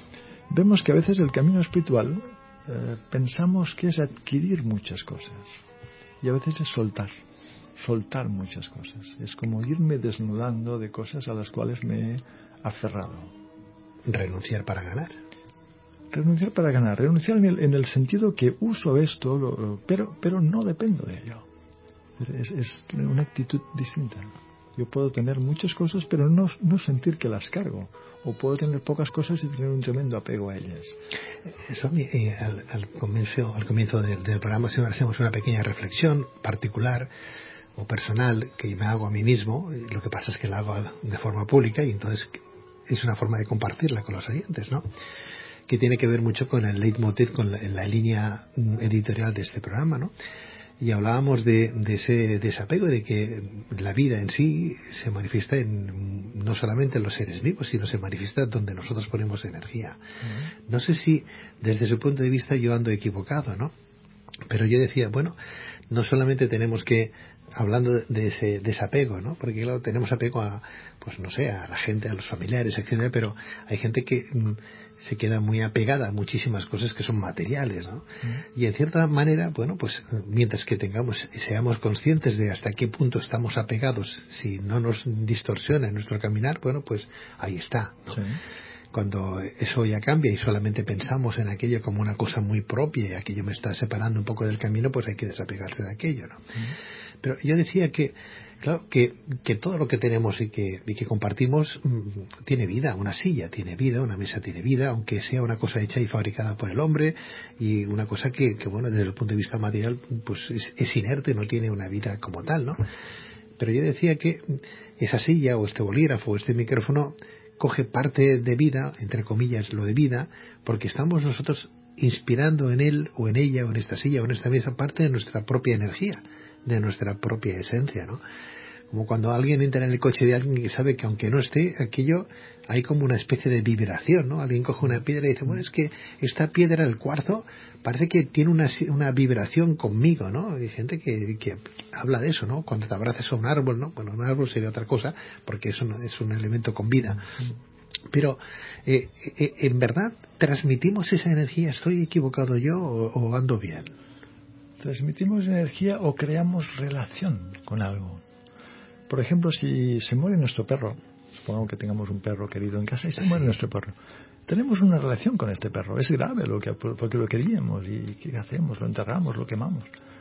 Vemos que a veces el camino espiritual eh, pensamos que es adquirir muchas cosas y a veces es soltar, soltar muchas cosas. Es como irme desnudando de cosas a las cuales me he aferrado. Renunciar para ganar. Renunciar para ganar, renunciar en el, en el sentido que uso esto, lo, pero, pero no dependo de ello. Es, es una actitud distinta. Yo puedo tener muchas cosas, pero no, no sentir que las cargo. O puedo tener pocas cosas y tener un tremendo apego a ellas. Eso, eh, al, al comienzo, al comienzo del, del programa, si hacemos una pequeña reflexión particular o personal que me hago a mí mismo. Lo que pasa es que la hago de forma pública y entonces es una forma de compartirla con los oyentes, ¿no? Que tiene que ver mucho con el leitmotiv, con la, la línea editorial de este programa, ¿no? Y hablábamos de, de ese desapego, de que la vida en sí se manifiesta en, no solamente en los seres vivos, sino se manifiesta donde nosotros ponemos energía. Uh-huh. No sé si desde su punto de vista yo ando equivocado, ¿no? Pero yo decía, bueno, no solamente tenemos que, hablando de ese desapego, ¿no? Porque claro, tenemos apego a, pues no sé, a la gente, a los familiares, etcétera, pero hay gente que mm, se queda muy apegada a muchísimas cosas que son materiales, ¿no? Mm. Y en cierta manera, bueno, pues mientras que tengamos, seamos conscientes de hasta qué punto estamos apegados, si no nos distorsiona en nuestro caminar, bueno, pues ahí está, ¿no? Sí. Cuando eso ya cambia y solamente pensamos en aquello como una cosa muy propia y aquello me está separando un poco del camino, pues hay que desapegarse de aquello, ¿no? Mm. Pero yo decía que, claro, que, que todo lo que tenemos y que, y que compartimos mmm, tiene vida. Una silla tiene vida, una mesa tiene vida, aunque sea una cosa hecha y fabricada por el hombre y una cosa que, que bueno, desde el punto de vista material, pues es, es inerte, no tiene una vida como tal, ¿no? Pero yo decía que esa silla o este bolígrafo o este micrófono coge parte de vida, entre comillas, lo de vida, porque estamos nosotros inspirando en él o en ella o en esta silla o en esta mesa parte de nuestra propia energía, de nuestra propia esencia, ¿no? Como cuando alguien entra en el coche de alguien que sabe que aunque no esté, aquello hay como una especie de vibración, ¿no? Alguien coge una piedra y dice, bueno, es que esta piedra, el cuarzo, parece que tiene una, una vibración conmigo, ¿no? Hay gente que, que habla de eso, ¿no? Cuando te abrazas a un árbol, ¿no? Bueno, un árbol sería otra cosa, porque es un, es un elemento con vida. Pero, eh, eh, ¿en verdad transmitimos esa energía? ¿Estoy equivocado yo o, o ando bien? Transmitimos energía o creamos relación con algo. Por ejemplo, si se muere nuestro perro, supongamos que tengamos un perro querido en casa y se muere nuestro perro, tenemos una relación con este perro. Es grave lo que, porque lo queríamos y ¿qué hacemos? Lo enterramos, lo quemamos.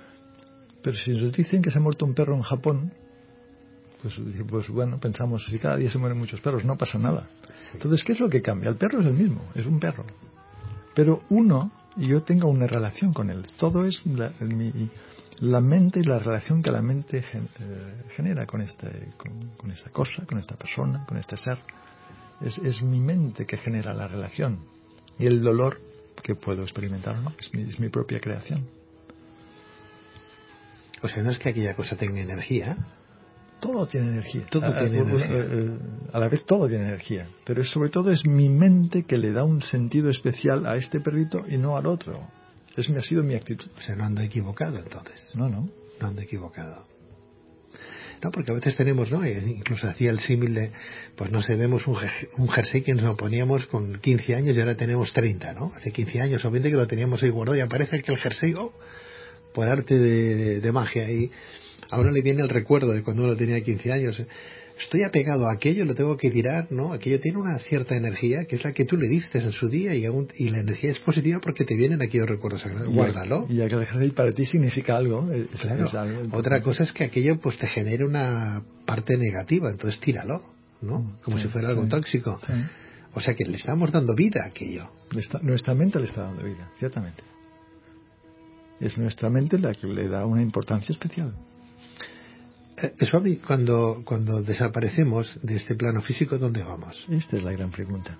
Pero si nos dicen que se ha muerto un perro en Japón, pues, pues bueno, pensamos, si cada día se mueren muchos perros, no pasa nada. Entonces, ¿qué es lo que cambia? El perro es el mismo, es un perro. Pero uno, y yo tengo una relación con él. Todo es la, mi, la mente y la relación que la mente gen, eh, genera con, este, con, con esta cosa, con esta persona, con este ser. Es, es mi mente que genera la relación. Y el dolor que puedo experimentar, ¿no? Es mi, es mi propia creación. O sea, no es que aquella cosa tenga energía. todo tiene energía. Todo a, tiene a, energía. A, a la vez todo tiene energía. Pero sobre todo es mi mente que le da un sentido especial a este perrito y no al otro. Es, ha sido mi actitud. O sea, no ando equivocado entonces. No, no. No ando equivocado. No, porque a veces tenemos, ¿no? Incluso hacía el símil de, pues no sé, vemos un, un jersey que nos poníamos con quince años y ahora tenemos treinta, ¿no? Hace quince años o veinte que lo teníamos ahí guardado y aparece que el jersey, oh, por arte de, de, de magia, y ahora le viene el recuerdo de cuando uno tenía quince años. Estoy apegado a aquello, lo tengo que tirar, ¿no? Aquello tiene una cierta energía que es la que tú le diste en su día y, aún, y la energía es positiva porque te vienen aquellos recuerdos sagrados. Guárdalo. Y aquel jersey para ti significa algo. Es, claro. Es algo Otra cosa es que aquello pues te genere una parte negativa, entonces tíralo, ¿no? Como sí, si fuera algo sí, tóxico. Sí. O sea que le estamos dando vida a aquello. Está, nuestra mente le está dando vida, ciertamente. Es nuestra mente la que le da una importancia especial. Eso a mí, cuando, cuando desaparecemos de este plano físico, ¿dónde vamos? Esta es la gran pregunta.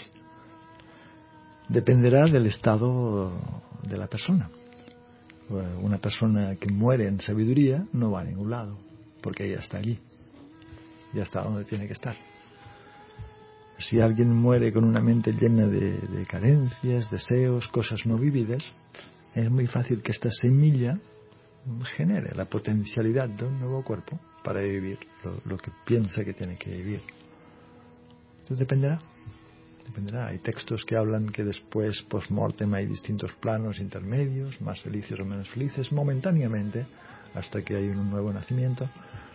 Dependerá del estado de la persona. Una persona que muere en sabiduría no va a ningún lado, porque ya está allí, ya está donde tiene que estar. Si alguien muere con una mente llena de, de carencias, deseos, cosas no vividas, es muy fácil que esta semilla genere la potencialidad de un nuevo cuerpo para vivir lo, lo que piensa que tiene que vivir. Entonces dependerá. Dependerá. Hay textos que hablan que después, post-mortem, hay distintos planos intermedios, más felices o menos felices, momentáneamente, hasta que hay un nuevo nacimiento.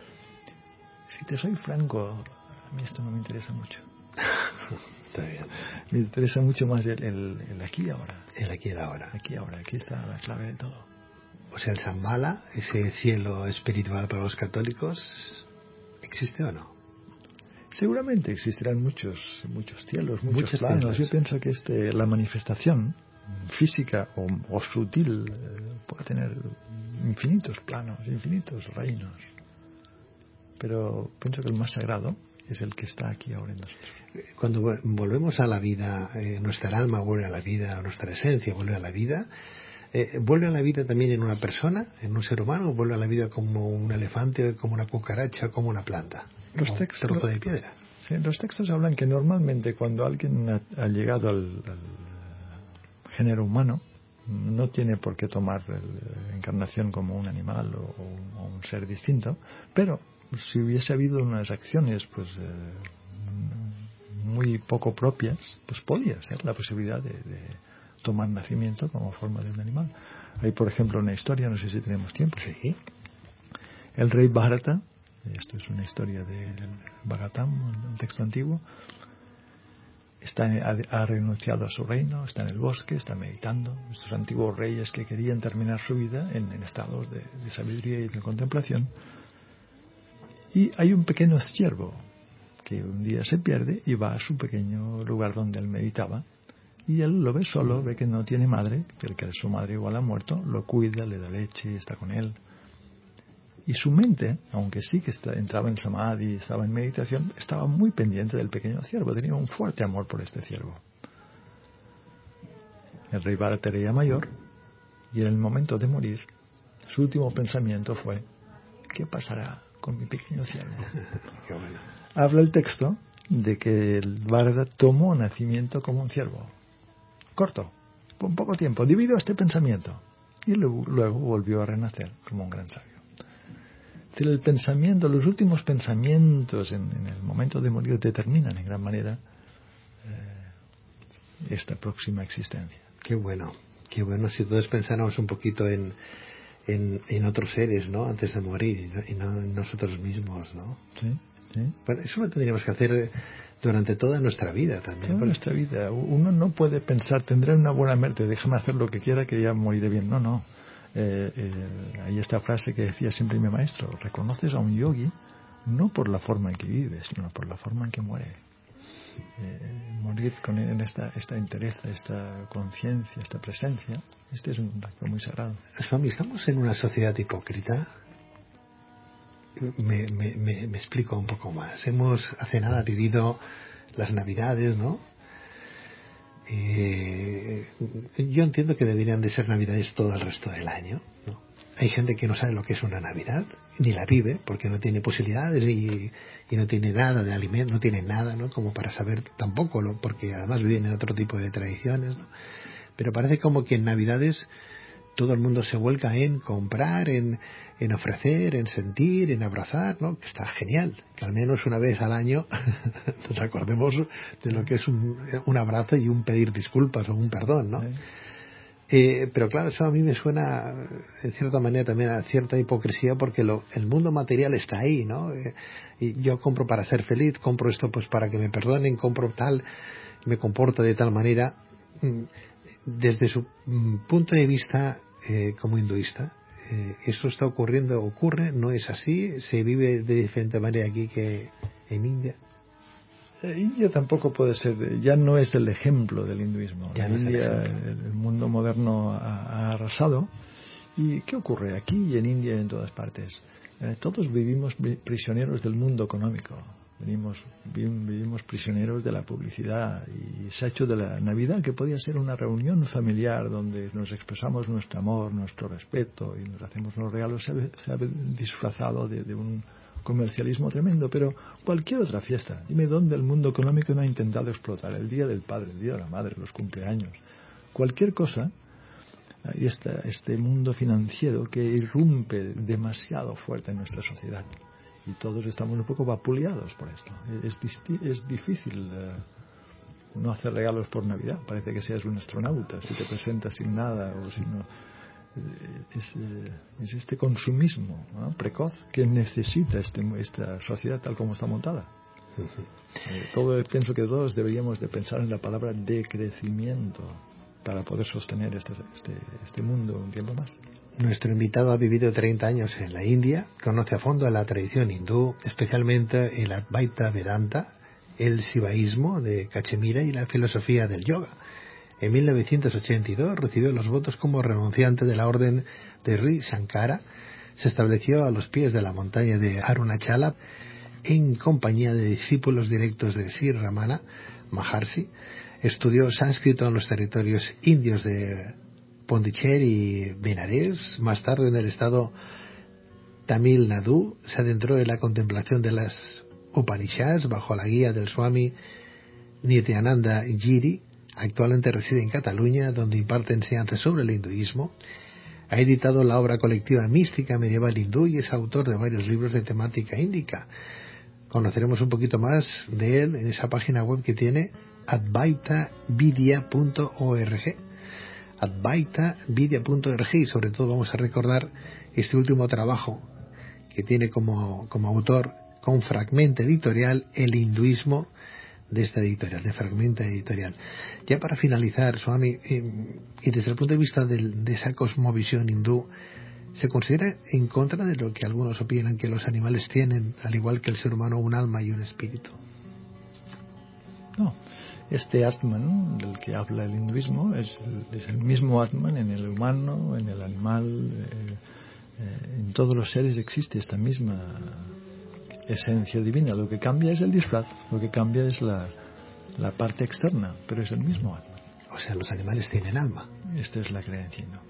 Si te soy franco, a mí esto no me interesa mucho. Está bien. Me interesa mucho más el, el, el aquí y ahora. El aquí y ahora. Aquí y ahora. Aquí está la clave de todo. O sea, el Shambhala, ese cielo espiritual para los católicos, ¿existe o no? Seguramente existirán muchos muchos cielos, muchos, muchos planos. cielos. Yo pienso que este, la manifestación física o, o sutil eh, puede tener infinitos planos, infinitos reinos. Pero pienso que el más sagrado es el que está aquí ahora en nosotros. Cuando volvemos a la vida, eh, nuestra alma vuelve a la vida, nuestra esencia vuelve a la vida. Eh, ¿Vuelve a la vida también en una persona, en un ser humano, o vuelve a la vida como un elefante, como una cucaracha, como una planta? Los textos, trozo de piedra. Sí, los textos hablan que normalmente cuando alguien ha, ha llegado al, al género humano, no tiene por qué tomar la encarnación como un animal o, o un ser distinto, pero si hubiese habido unas acciones pues eh, muy poco propias, pues podía ser la posibilidad de, de tomar nacimiento como forma de un animal. Hay, por ejemplo, una historia, no sé si tenemos tiempo. Sí. El rey Bharata, esto es una historia del Bhagavatam, un texto antiguo, está, ha, ha renunciado a su reino, está en el bosque, está meditando. Estos antiguos reyes que querían terminar su vida en, en estados de, de sabiduría y de contemplación. Y hay un pequeño ciervo que un día se pierde y va a su pequeño lugar donde él meditaba. Y él lo ve solo, ve que no tiene madre, que su madre igual ha muerto, lo cuida, le da leche, está con él. Y su mente, aunque sí que está, entraba en samadhi, estaba en meditación, estaba muy pendiente del pequeño ciervo, tenía un fuerte amor por este ciervo. El rey Bharata era ya mayor, y en el momento de morir, su último pensamiento fue, ¿qué pasará con mi pequeño ciervo? Qué bueno. Habla el texto de que el Bharata tomó nacimiento como un ciervo. Corto, por poco tiempo, debido a este pensamiento. Y luego, luego volvió a renacer como un gran sabio. Es decir, el pensamiento, los últimos pensamientos en, en el momento de morir determinan en gran manera eh, esta próxima existencia. Qué bueno, qué bueno si todos pensáramos un poquito en, en, en otros seres, ¿no? Antes de morir y no en nosotros mismos, ¿no? Sí, sí. Bueno, eso lo tendríamos que hacer durante toda nuestra vida también. Toda nuestra vida. Uno no puede pensar, tendré una buena muerte, déjame hacer lo que quiera que ya moriré bien. No, no. Eh, eh, hay esta frase que decía siempre mi maestro: reconoces a un yogi no por la forma en que vive, sino por la forma en que muere. Eh, morir con en esta, esta entereza, esta conciencia, esta presencia, este es un acto muy sagrado. Swami, ¿estamos en una sociedad hipócrita? Me, me, me, me explico un poco más. Hemos hace nada vivido las Navidades, ¿no? Eh, yo entiendo que deberían de ser Navidades todo el resto del año, ¿no? hay gente que no sabe lo que es una Navidad, ni la vive, porque no tiene posibilidades y, y no tiene nada de alimento, no tiene nada, ¿no? Como para saber tampoco, lo, porque además viven en otro tipo de tradiciones, ¿no? Pero parece como que en Navidades todo el mundo se vuelca en comprar, en, en ofrecer, en sentir, en abrazar, ¿no? Que está genial, que al menos una vez al año nos acordemos de lo que es un, un abrazo y un pedir disculpas o un perdón, ¿no? Eh, pero claro, eso a mí me suena en cierta manera también a cierta hipocresía, porque lo, el mundo material está ahí, ¿no? Eh, y yo compro para ser feliz, compro esto pues para que me perdonen, compro tal, me comporto de tal manera. Desde su mm, punto de vista eh, como hinduista, eh, esto está ocurriendo, ocurre, no es así, se vive de diferente manera aquí que en India. India tampoco puede ser, ya no es el ejemplo del hinduismo. Ya La no es el India, ejemplo. el mundo moderno ha, ha arrasado. ¿Y qué ocurre aquí y en India y en todas partes? Eh, todos vivimos prisioneros del mundo económico. Venimos, vivimos prisioneros de la publicidad, y se ha hecho de la Navidad, que podía ser una reunión familiar donde nos expresamos nuestro amor, nuestro respeto y nos hacemos los regalos, se ha, se ha disfrazado de, de un comercialismo tremendo. Pero cualquier otra fiesta, dime dónde el mundo económico no ha intentado explotar el Día del Padre, el Día de la Madre, los cumpleaños, cualquier cosa. Ahí está este mundo financiero que irrumpe demasiado fuerte en nuestra sociedad. Y todos estamos un poco vapuleados por esto. Es, es difícil eh, no hacer regalos por Navidad. Parece que seas un astronauta si te presentas sin nada. O si no, es, eh, es este consumismo, ¿no?, precoz, que necesita este, esta sociedad tal como está montada. Uh-huh. Eh, todo, pienso que todos deberíamos de pensar en la palabra decrecimiento para poder sostener este, este, este mundo un tiempo más. Nuestro invitado ha vivido treinta años en la India, conoce a fondo la tradición hindú, especialmente el Advaita Vedanta, el Sivaísmo de Cachemira y la filosofía del yoga. En mil novecientos ochenta y dos recibió los votos como renunciante de la orden de Sri Shankara. Se estableció a los pies de la montaña de Arunachala en compañía de discípulos directos de Sri Ramana Maharshi. Estudió sánscrito en los territorios indios de Pondicherry y Benares. Más tarde, en el estado Tamil Nadu, se adentró en la contemplación de las Upanishads bajo la guía del Swami Nityananda Giri. Actualmente reside en Cataluña, donde imparte enseñanzas sobre el hinduismo. Ha editado la obra colectiva Mística Medieval Hindú y es autor de varios libros de temática índica. Conoceremos un poquito más de él en esa página web que tiene, advaita vidya punto org. advaita vidya punto org, y sobre todo vamos a recordar este último trabajo que tiene como, como autor con Fragmenta Editorial, el hinduismo, de esta editorial, de Fragmenta Editorial. Ya para finalizar, Swami, eh, y desde el punto de vista del, de esa cosmovisión hindú, ¿se considera en contra de lo que algunos opinan, que los animales tienen, al igual que el ser humano, un alma y un espíritu? No. Este Atman del que habla el hinduismo es, es el mismo Atman en el humano, en el animal, eh, eh, en todos los seres existe esta misma esencia divina. Lo que cambia es el disfraz, lo que cambia es la, la parte externa, pero es el mismo Atman. O sea, los animales tienen alma. Esta es la creencia, ¿no?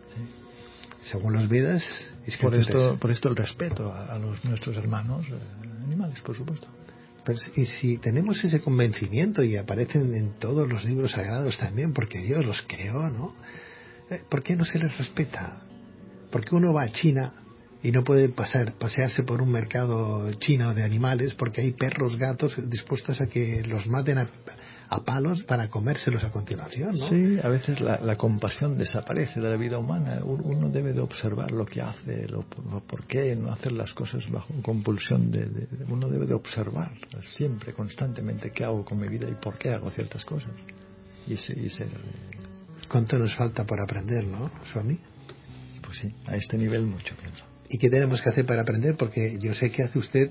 Sí. Según los Vedas, es por esto, por esto el respeto a, a los nuestros hermanos eh, animales, por supuesto. Pero, y si tenemos ese convencimiento, y aparecen en todos los libros sagrados también, porque Dios los creó, ¿no? ¿Por qué no se les respeta? ¿Por qué uno va a China y no puede pasar, pasearse por un mercado chino de animales porque hay perros, gatos dispuestos a que los maten a, a palos para comérselos a continuación, ¿no? Sí, a veces la, la compasión desaparece de la vida humana. Uno debe de observar lo que hace, lo, lo por qué no hacer las cosas bajo compulsión. De, de, uno debe de observar siempre, constantemente, qué hago con mi vida y por qué hago ciertas cosas. Y, y ser... ¿Cuánto nos falta por aprender, no, Swami? Pues sí, a este nivel mucho, pienso. ¿Y qué tenemos que hacer para aprender? Porque yo sé que hace usted...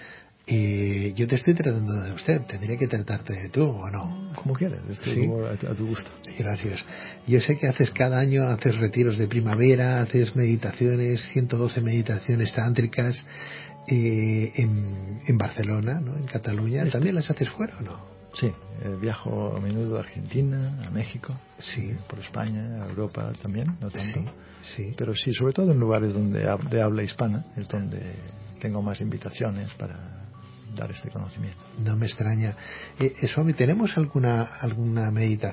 Y yo te estoy tratando de usted, tendría que tratarte de tú, ¿o no? Como quieras, estoy ¿Sí? como a, a tu gusto. Gracias. Yo sé que haces cada año, haces retiros de primavera, haces meditaciones, ciento doce meditaciones tántricas eh, en, en Barcelona, ¿no? En Cataluña. Este, ¿También las haces fuera o no? Sí, eh, viajo a menudo a Argentina, a México, Sí. por España, a Europa también, no tanto. Sí, sí. Pero sí, sobre todo en lugares donde hab- de habla hispana, es donde tengo más invitaciones para dar este conocimiento. No me extraña. Eh, eh, Swami, ¿tenemos alguna alguna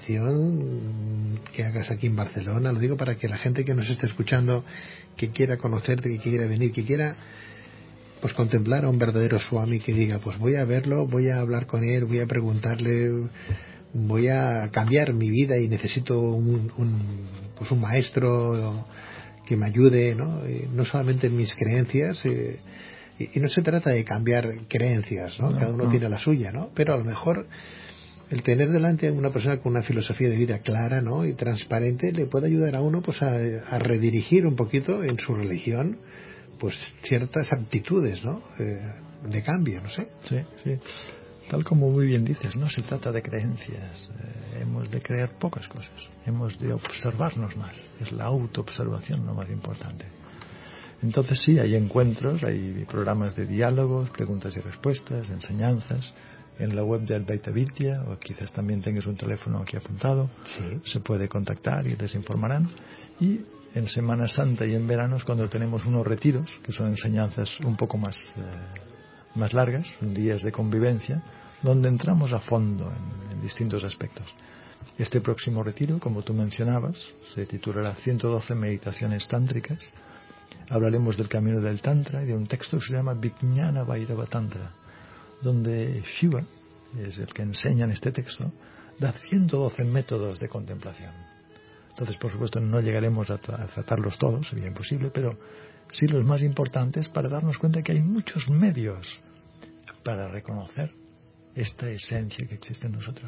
meditación que hagas aquí en Barcelona? Lo digo para que la gente que nos esté escuchando, que quiera conocerte, que quiera venir, que quiera pues contemplar a un verdadero Swami, que diga, pues voy a verlo, voy a hablar con él, voy a preguntarle, voy a cambiar mi vida y necesito un, un pues un maestro que me ayude, ¿no? Eh, no solamente en mis creencias, eh, y, y no se trata de cambiar creencias, ¿no? No, Cada uno no. tiene la suya, ¿no? Pero a lo mejor el tener delante a una persona con una filosofía de vida clara, ¿no? Y transparente le puede ayudar a uno pues a, a redirigir un poquito en su religión pues ciertas actitudes, ¿no? Eh, de cambio, no sé. Sí, sí. Tal como muy bien dices, no se trata de creencias. Eh, hemos de creer pocas cosas. Hemos de observarnos más. Es la autoobservación lo más importante. Entonces sí, hay encuentros, hay programas de diálogos, preguntas y respuestas, enseñanzas. En la web de Advaita Vidya, o quizás también tengas un teléfono aquí apuntado, Sí. se puede contactar y les informarán. Y en Semana Santa y en verano es cuando tenemos unos retiros, que son enseñanzas un poco más, eh, más largas, días de convivencia, donde entramos a fondo en, en distintos aspectos. Este próximo retiro, como tú mencionabas, se titulará ciento doce Meditaciones Tántricas. Hablaremos del camino del Tantra y de un texto que se llama Vijnana Vairava Tantra, donde Shiva, es el que enseña en este texto, da ciento doce métodos de contemplación. Entonces, por supuesto, no llegaremos a, tra- a tratarlos todos, sería imposible, pero sí los más importantes para darnos cuenta que hay muchos medios para reconocer esta esencia que existe en nosotros.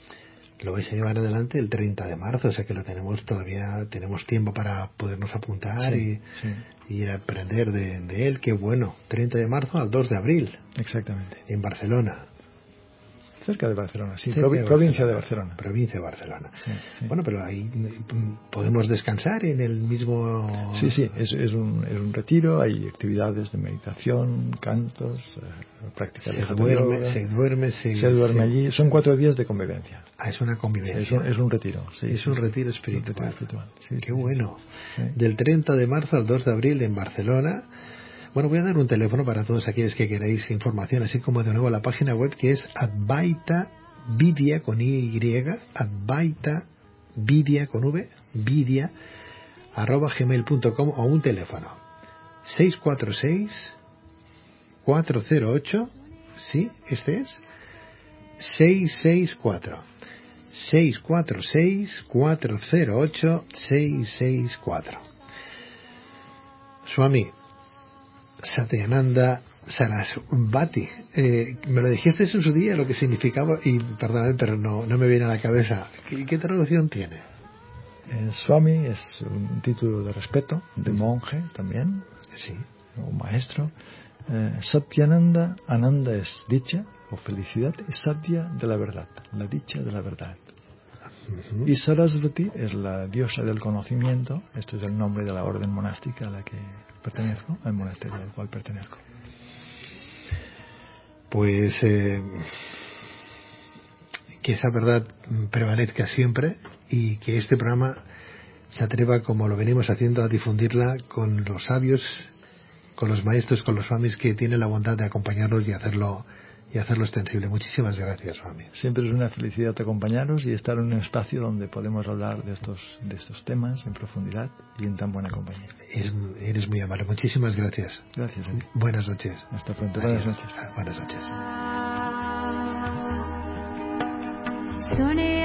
Lo vais a llevar adelante el treinta de marzo, o sea que lo tenemos todavía, tenemos tiempo para podernos apuntar Sí, sí. y, y aprender de, de él. Qué bueno, treinta de marzo al dos de abril, Exactamente. en Barcelona. Cerca de Barcelona, sí, Cerca provi- de provincia de Barcelona. Provincia de Barcelona. Sí, sí. Bueno, pero ahí mm, podemos descansar en el mismo... Sí, sí, es, es, un, es un retiro, hay actividades de meditación, cantos, eh, práctica de Se hatha duerme, yoga. se duerme, se, Se duerme se- allí, son cuatro días de convivencia. Ah, es una convivencia. Es un, es un retiro, sí. Es sí, un sí. retiro Un espiritual. retiro espiritual, sí, Qué sí, sí, bueno. sí. Del treinta de marzo al dos de abril en Barcelona. Bueno, voy a dar un teléfono para todos aquellos que queráis información, así como de nuevo la página web que es Advaita Vidya con Y, Advaita Vidya con V, Vidya, arroba gmail punto com o un teléfono seis cuatro seis, cuatro cero ocho, sí, este es, seis seis cuatro. seis cuatro seis, cuatro cero ocho, seis seis cuatro. Swami Satyananda Sarasvati, eh, me lo dijiste en su día lo que significaba, y perdóname, pero no, no me viene a la cabeza. ¿Qué, qué traducción tiene? Eh, Swami es un título de respeto, de monje también, Sí. o maestro. Eh, Satyananda, Ananda es dicha o felicidad, y Satya de la verdad, la dicha de la verdad. Uh-huh. Y Sarasvati es la diosa del conocimiento. Esto es el nombre de la orden monástica a la que pertenezco, al monasterio al cual pertenezco. Pues eh, que esa verdad prevalezca siempre y que este programa se atreva, como lo venimos haciendo, a difundirla con los sabios, con los maestros, con los swamis que tienen la bondad de acompañarnos y hacerlo y hacerlo extensible. Muchísimas gracias, Swami. Siempre es una felicidad acompañaros y estar en un espacio donde podemos hablar de estos de estos temas en profundidad y en tan buena compañía. Es, eres muy amable. Muchísimas gracias. Gracias a ti. Buenas noches. Hasta pronto. Adiós. Buenas noches. Ah, buenas noches. Sone